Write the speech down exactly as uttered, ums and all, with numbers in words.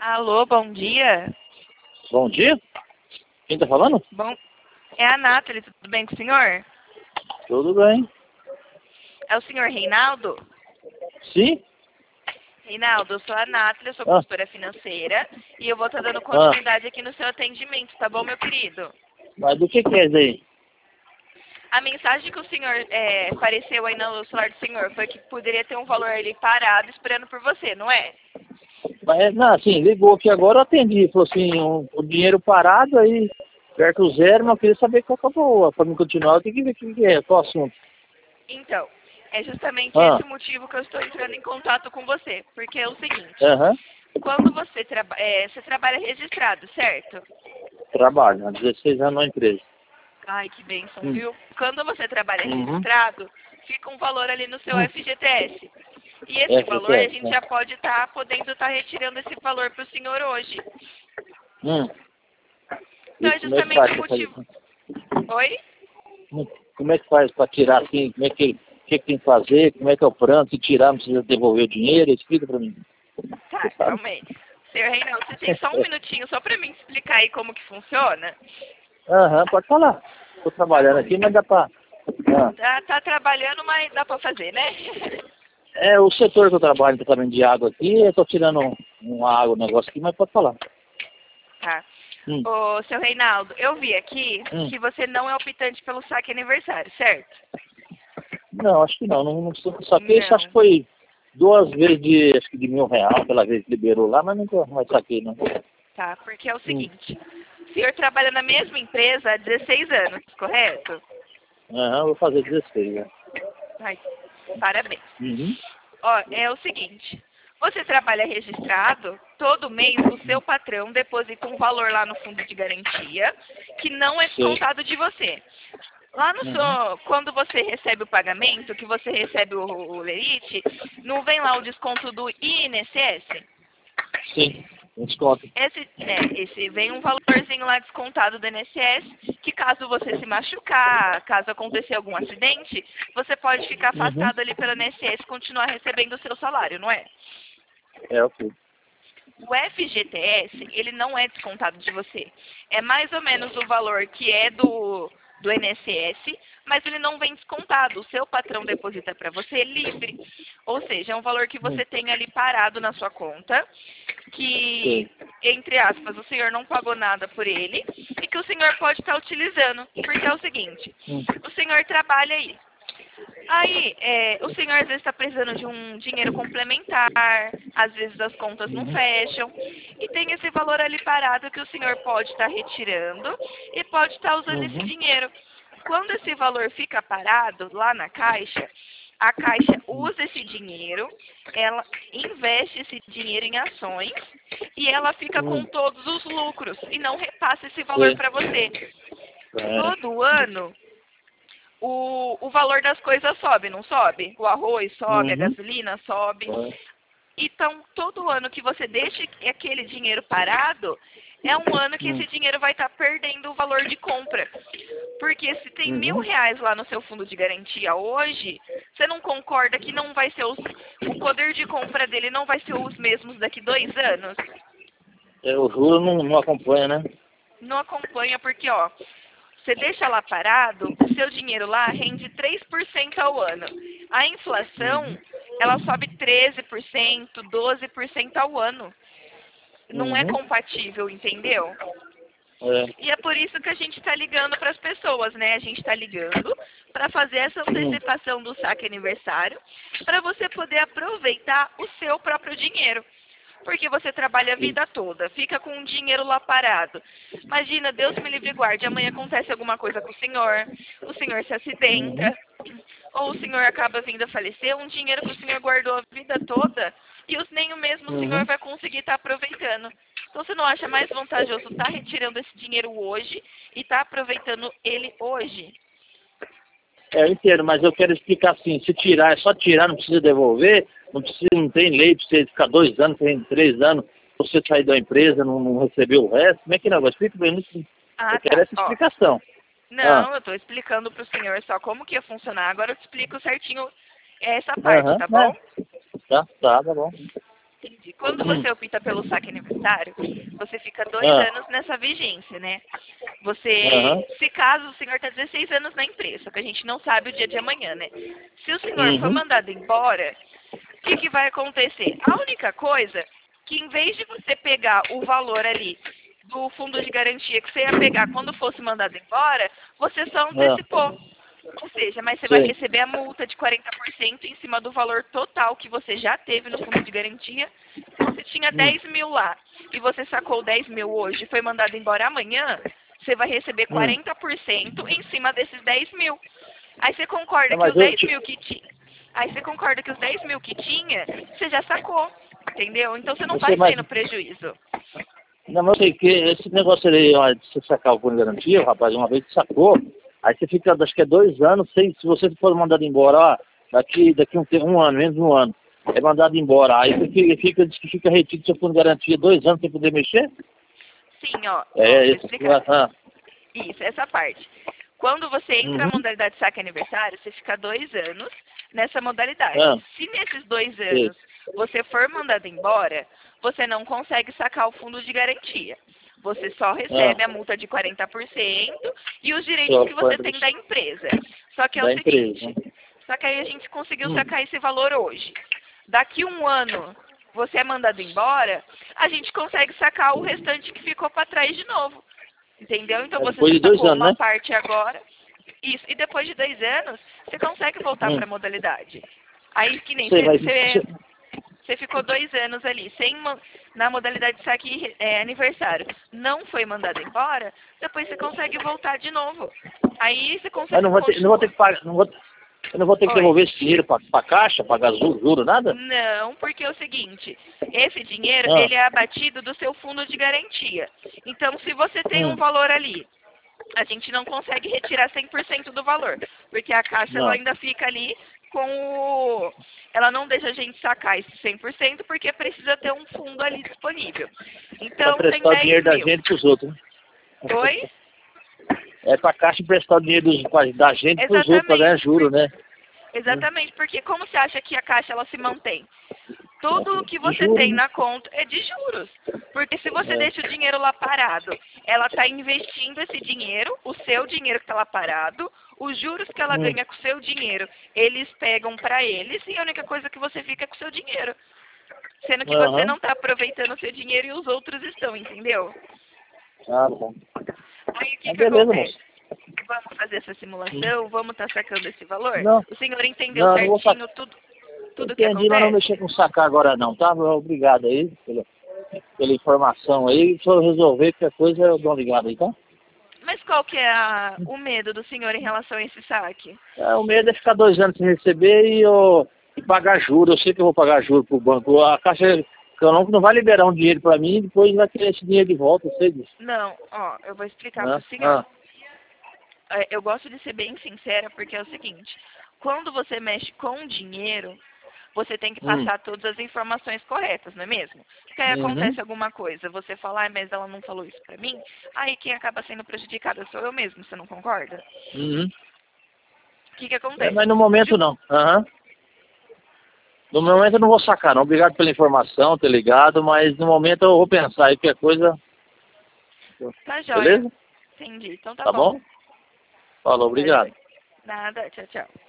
Alô, bom dia. Bom dia. Quem tá falando? Bom, é a Nathalie, tudo bem com o senhor? Tudo bem. É o senhor Reinaldo? Sim? Reinaldo, eu sou a Nathalie, eu sou Ah. consultora financeira e eu vou estar dando continuidade aqui no seu atendimento, tá bom, meu querido? Mas do que que é isso aí? A mensagem que o senhor é, apareceu aí no celular do senhor foi que poderia ter um valor ali parado esperando por você, não é? Mas, não, assim, ligou aqui agora, eu atendi. Falou assim, um- o dinheiro parado aí, perto do zero, mas eu queria saber qual que é a boa. Pra mim continuar, eu tenho que ver o que que é, qual o assunto. Então, é justamente Ah. esse o motivo que eu estou entrando em contato com você, porque é o seguinte, Aham. quando você, traba é, você trabalha registrado, certo? Trabalho, há dezesseis anos na empresa. Ai, que bênção, Hum. viu? Quando você trabalha Uhum. registrado, fica um valor ali no seu Hum. F G T S. E esse valor, a F G T S, gente né? já pode estar podendo estar retirando esse valor para o senhor hoje. Hum. Então E é como é que justamente faz o pra fazer motivo... isso? Oi? Hum. Como é que faz pra tirar assim? Como é que, que, que tem que fazer? Como é que é o plano? Se tirar, não precisa devolver o dinheiro? Explica pra mim. Tá, Você sabe? calma aí. Senhor Reinaldo, você tem só um minutinho só para mim explicar aí como que funciona? Aham, pode falar. Tô Tá trabalhando bom. aqui, mas dá pra... Ah. Tá, tá trabalhando, mas dá para fazer, né? É, o setor que eu trabalho, tá tratamento de água aqui, eu tô tirando um, um água, um negócio aqui, mas pode falar. Tá. Hum. Ô, seu Reinaldo, eu vi aqui Hum. que você não é optante pelo saque aniversário, certo? Não, acho que não, não, não só só que isso acho Não. que foi duas vezes de, acho que de mil real, pela vez que liberou lá, mas nunca mais saquei, não. Tá, porque é o Hum. seguinte, o senhor trabalha na mesma empresa há dezesseis anos, correto? Aham, vou fazer dezesseis, né? Ai, parabéns. Uhum. Ó, é o seguinte, você trabalha registrado, todo mês o seu patrão deposita um valor lá no fundo de garantia, que não é Sei. descontado de você. Lá no Uhum. seu, quando você recebe o pagamento, que você recebe o, o lerite, não vem lá o desconto do I N S S? Sim, desconto. Esse, é, esse vem um valorzinho lá descontado do I N S S, que caso você se machucar, caso acontecer algum acidente, você pode ficar Uhum. afastado ali pelo I N S S e continuar recebendo o seu salário, não é? É, ok. O F G T S, ele não é descontado de você. É mais ou menos o valor que é do, do I N S S, mas ele não vem descontado. O seu patrão deposita para você livre. Ou seja, é um valor que Hum. você tem ali parado na sua conta, que, Sei. entre aspas, o senhor não pagou nada por ele e que o senhor pode estar utilizando. Porque é o seguinte, Hum. o senhor trabalha aí. Aí, é, o senhor às vezes está precisando de um dinheiro complementar, às vezes as contas não Uhum. fecham, e tem esse valor ali parado que o senhor pode estar retirando e pode estar usando esse Uhum. dinheiro. Quando esse valor fica parado lá na caixa, a caixa usa esse dinheiro, ela investe esse dinheiro em ações e ela fica com Hum. todos os lucros e não repassa esse valor Sei. para você. É. Todo ano o, o valor das coisas sobe, não sobe? O arroz sobe, a Uhum. gasolina sobe. É. Então, todo ano que você deixa aquele dinheiro parado, é um ano que Hum. esse dinheiro vai estar perdendo o valor de compra. Porque se tem mil Uhum. reais lá no seu fundo de garantia hoje, você não concorda que não vai ser os, o poder de compra dele não vai ser os mesmos daqui dois anos? É, o juro não, não acompanha, né? Não acompanha porque, ó, você deixa lá parado, o seu dinheiro lá rende três por cento ao ano. A inflação, Uhum. ela sobe treze por cento, doze por cento ao ano. Não é Uhum. compatível, entendeu? É. E é por isso que a gente está ligando para as pessoas, né? A gente está ligando para fazer essa Hum. antecipação do saque aniversário, para você poder aproveitar o seu próprio dinheiro. Porque você trabalha a E- vida toda, fica com o dinheiro lá parado. Imagina, Deus me livre e guarde, amanhã acontece alguma coisa com o senhor, o senhor se Uhum. acidenta, ou o senhor acaba vindo a falecer, um dinheiro que o senhor guardou a vida toda, e os, nem o mesmo o senhor Uhum. vai conseguir estar aproveitando. Então você não acha mais vantajoso estar retirando esse dinheiro hoje e estar aproveitando ele hoje? É, eu entendo, mas eu quero explicar assim, se tirar, é só tirar, não precisa devolver, não precisa, não tem lei para você ficar dois anos, tem três anos, você sair da empresa, não, não receber o resto, como é que não? Explica pra mim, Ah, eu quero tá. essa Ó, explicação. Ah, não, eu estou explicando para o senhor só como que ia funcionar. Agora eu te explico certinho essa parte, aham, tá bom? né? Tá, tá, tá bom. Entendi. Quando Hum. você opta pelo saque aniversário, você fica dois Ah. anos nessa vigência, né? Você, Aham. se caso o senhor está dezesseis anos na empresa, só que a gente não sabe o dia de amanhã, né? Se o senhor for Uhum. mandado embora, o que, que vai acontecer? A única coisa que em vez de você pegar o valor ali do fundo de garantia que você ia pegar quando fosse mandado embora, você só Ah. antecipou. Ou seja, mas você vai Sei. receber a multa de quarenta por cento em cima do valor total que você já teve no fundo de garantia. Se você tinha Hum. dez mil lá e você sacou dez mil hoje e foi mandado embora amanhã, você vai receber Hum. quarenta por cento em cima desses dez mil. Aí você concorda Não, que mas os eu dez te- mil que tinha, aí você concorda que os dez mil que tinha, você já sacou, entendeu? Então você não Eu vai sei, mas... sair no prejuízo. Não, mas eu sei que esse negócio aí, ó, de você sacar o fundo de garantia, rapaz, uma vez que sacou, aí você fica, acho que é dois anos, sem, se você for mandado embora, ó, daqui, daqui um, te- um ano, menos de um ano, é mandado embora, aí você fica, fica, diz que fica retido seu fundo de garantia dois anos sem poder mexer? Sim, ó, ó, É, vou isso. explicar. Ah, Isso, essa parte. Quando você entra uhum. na modalidade saque aniversário, você fica dois anos nessa modalidade. Ah, Se nesses dois sei. anos você for mandado embora, você não consegue sacar o fundo de garantia. Você só recebe Ah, a multa de quarenta por cento e os direitos só que você quando tem da empresa. Só que é o da empresa. seguinte, só que aí a gente conseguiu Hum. sacar esse valor hoje. Daqui um ano você é mandado embora, a gente consegue sacar o restante que ficou para trás de novo. Entendeu? Então É você depois já de dois sacou anos, uma né? parte agora. Isso. E depois de dois anos, você consegue voltar Hum. para a modalidade. Aí que nem Sei, você, mas... você, você ficou dois anos ali, sem ma- na modalidade de saque é, aniversário. Não foi mandado embora, depois você consegue voltar de novo. Aí você Mas consegue não vou ter, não vou ter continuar. que pagar, não vou, eu não vou ter que Oi. devolver esse dinheiro pra, pra caixa, pagar juro, juro, nada? Não, porque é o seguinte, esse dinheiro, Ah, ele é abatido do seu fundo de garantia. Então, se você tem um hum, valor ali, a gente não consegue retirar cem por cento do valor, porque a caixa ela não. ainda fica ali com o... Ela não deixa a gente sacar esse cem por cento porque precisa ter um fundo ali disponível. Pra Então, tem emprestar o dez dinheiro da mil. gente pros outros, né? Oi? É pra caixa emprestar o dinheiro dos, pra- da gente pros outros, pra ganhar Exatamente. juro, né? Exatamente, porque como você acha que a caixa ela se mantém? Tudo que De você juro, tem né? na conta é de juros. Porque se você É. deixa o dinheiro lá parado, ela está investindo esse dinheiro, o seu dinheiro que está lá parado, os juros que ela Hum. ganha com o seu dinheiro, eles pegam para eles e a única coisa que você fica é com o seu dinheiro. Sendo que você Aham. não está aproveitando o seu dinheiro e os outros estão, entendeu? Ah, bom. Aí o que, Ah, que beleza, acontece? moço. Vamos fazer essa simulação, vamos estar sacando esse valor? Não, O senhor entendeu não, não vou certinho sacar. tudo, tudo que Entendi, mas não acontece? mexer com sacar agora não, tá? Obrigado aí pela, pela informação aí. Se eu resolver qualquer coisa, eu dou uma ligada aí, tá? Mas qual que é a- o medo do senhor em relação a esse saque? É, o medo é ficar dois anos sem receber e, eu, e pagar juros. Eu sei que eu vou pagar juros pro banco. A Caixa Econômica não vai liberar um dinheiro pra mim e depois vai querer esse dinheiro de volta, eu sei disso. Não, ó, eu vou explicar para Né? o senhor. Ah, É, eu gosto de ser bem sincera porque é o seguinte, quando você mexe com dinheiro, você tem que hum, passar todas as informações corretas, não é mesmo? Porque aí uhum, acontece alguma coisa, você fala, ah, mas ela não falou isso pra mim, aí quem acaba sendo prejudicada sou eu mesmo, você não concorda? uhum. O que que É, acontece? mas no momento Ju- não. Aham. No momento eu não vou sacar, não. Obrigado pela informação, ter ligado, mas no momento eu vou pensar aí qualquer coisa. Tá joia. Beleza? Entendi, então tá Tá bom. bom? Falou, Tá obrigado. joia. Nada, tchau, tchau.